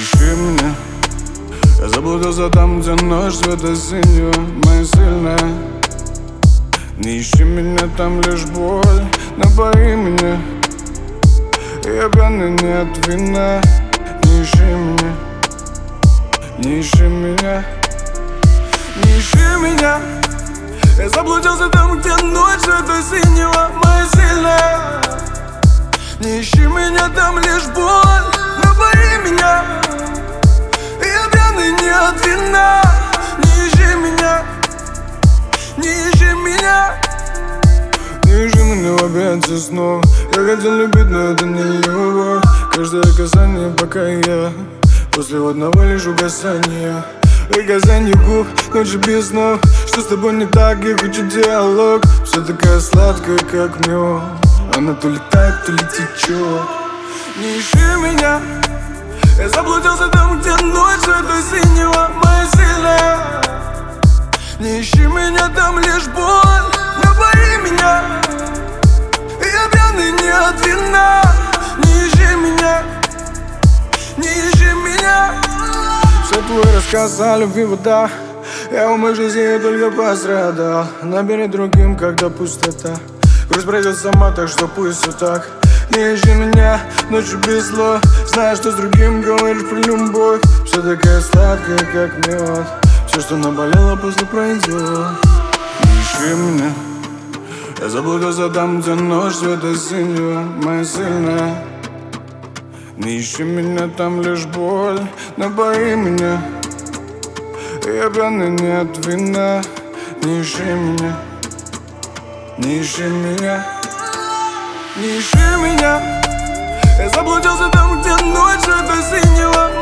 ищи меня. Я заблудился там, где ночь цвета синего, моя сильная. Не ищи меня, там лишь боль, напои меня. Я пьяный не от вина. Не ищи меня, не ищи меня, не ищи меня. Я заблудился там, где ночь цвета синего, моя сильная. Не ищи меня, там лишь боль, напои меня. Я пьяный не от вина. Не ищи меня, не ищи меня. Не ищи меня в объятия снова. Я хотел любить, но это не любовь. Каждое касание, пока я после одного лишь угасания. Касание губ, ночи без снов. Что с тобой не так, я хочу диалог. Все такая сладкая, как мед. Она то летает, то ли течет. Не ищи меня. Я заблудился там, где ночь цвета синего, моя сильная. Не ищи меня, там лишь боль, напои меня. Я пьяный не от вина. Не ищи меня, не ищи меня. Все твой рассказ о любви вода. Я в моей жизни только пострадал. Набери другим, когда пустота. Грусть пройдет сама, так что пусть все так. Не ищи меня ночью без слов. Знаешь, что с другим говоришь про любовь. Все такая сладкая, как мед. Все, что наболело, после пройдет. Не ищи меня. Я заблудился там, где ночь цвета синего, моя сильная. Не ищи меня, там лишь боль, напои меня. Я пьяный не от вина. Не ищи меня, не ищи меня, не ищи меня. Я заблудился там, где ночь цвета синего,